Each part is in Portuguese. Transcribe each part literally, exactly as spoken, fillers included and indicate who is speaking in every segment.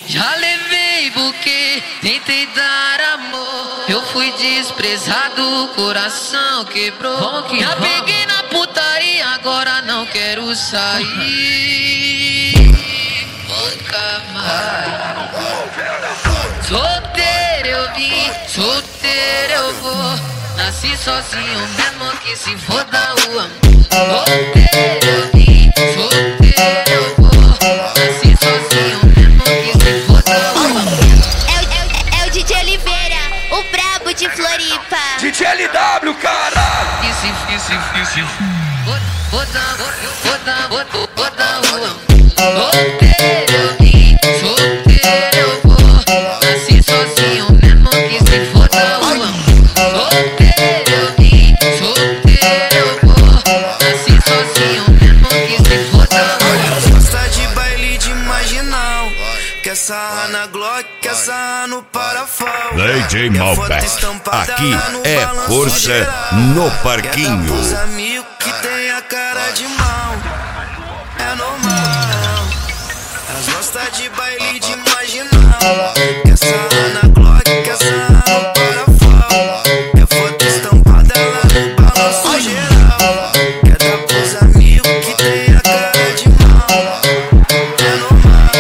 Speaker 1: Já levei buquê, tentei dar amor. Eu fui desprezado, o coração quebrou. Já peguei na putaria, agora não quero sair. Nunca mais. Solteiro eu vim, solteiro eu vou. Nasci sozinho mesmo que se foda o amor. Solteiro eu vim, solteiro eu vou. Nasci sozinho mesmo que se foda o amor.
Speaker 2: É o, é, o, é o D J Oliveira, o brabo de Floripa.
Speaker 3: D J L W, caralho!
Speaker 1: E se, e se, e se foda, foda, foda, foda o amor. Solteiro eu vim, solteiro eu vou. Nasci sozinho mesmo que se foda o amor. Solteiro eu vim, solteiro eu vou. Nasci sozinho mesmo que se foda o amor.
Speaker 4: Gosta de baile de marginal, quer sarrar na Glock, quer sarrar no parafogo.
Speaker 5: D J Malbec, aqui é força no parquinho.
Speaker 4: Os amigos que tem a cara de mal, é normal. Elas gostam de baile de marginal, quer sarrar na Glock, quer sarrar no parafogo. Quer foto estampada lá no balanço geral. Quer dar pros amigos que tem a cara de mal, é normal.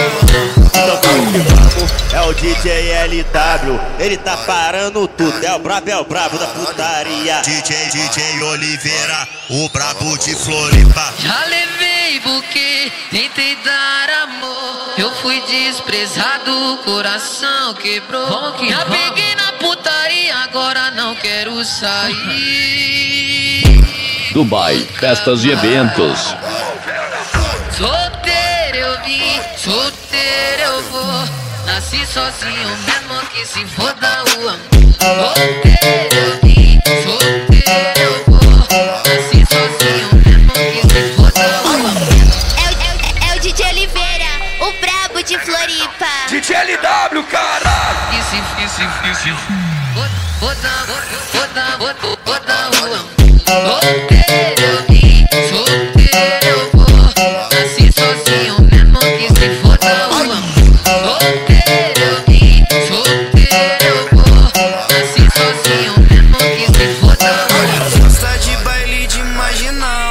Speaker 6: É o D J L W, ele tá parando tudo. É o brabo, é o brabo da putaria.
Speaker 5: D J, D J Oliveira, o brabo de Floripa.
Speaker 1: Já levei buquê, tentei dar amor. Eu fui desprezado, o coração quebrou. Já peguei na putaria, agora não quero sair.
Speaker 7: Dubai, festas e eventos.
Speaker 1: Solteiro eu vim, solteiro eu vou. Nasci sozinho mesmo que se foda o amor. Solteiro eu vim, solteiro eu vou. Nasci sozinho mesmo que se foda o amor.
Speaker 2: É o, é, o, é o D J Oliveira, o brabo de Floripa.
Speaker 3: D J L W, caralho!
Speaker 1: E se, e se, e se foda, foda, foda, foda o amor.